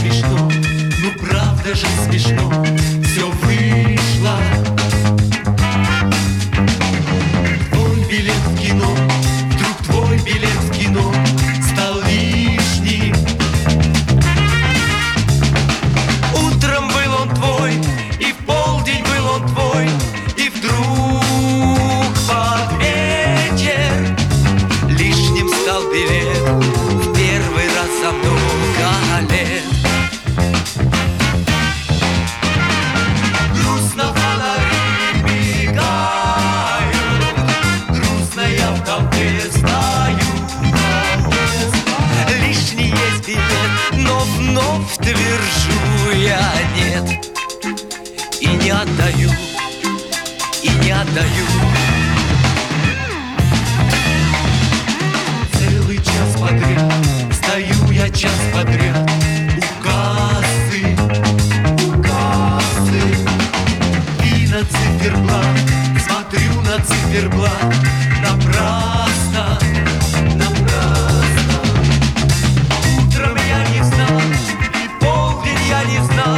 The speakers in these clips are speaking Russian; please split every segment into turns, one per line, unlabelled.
смешно, ну правда же смешно, все вышло. Твой билет в кино, вдруг твой билет в кино стал лишним. Утром был он твой, и в полдень был он твой, и вдруг под вечер лишним стал билет в первый раз за много лет. Грустно фонари мигают, грустно я в толпе стою. Лишний есть билет, но вновь твержу я нет. И не отдаю, и не отдаю. Целый час подряд стою я час подряд у кассы, и на циферблат смотрю, на циферблат. Напрасно, напрасно. Утром я не знал, и полдень я не знал.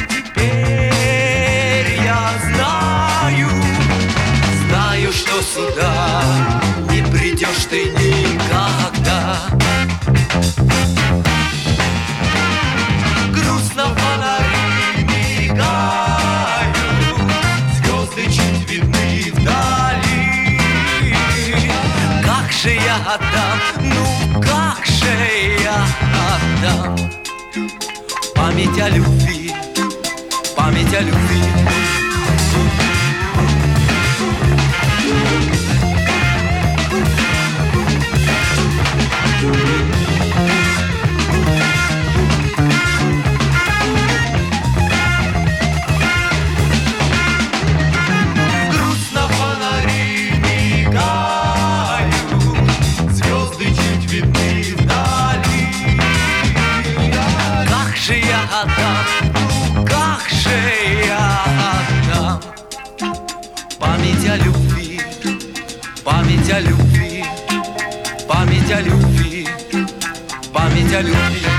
Теперь я знаю, знаю, что сюда не придешь ты никогда. Грустно фонари мигают, звезды чуть видны вдали. Как же я отдам, ну как же я отдам память о любви, память о любви. Грустно фонари мигают, звезды чуть видны вдали. Как же я отдам, ну как же я отдам память о любви, память о любви, память о любви, память о любви.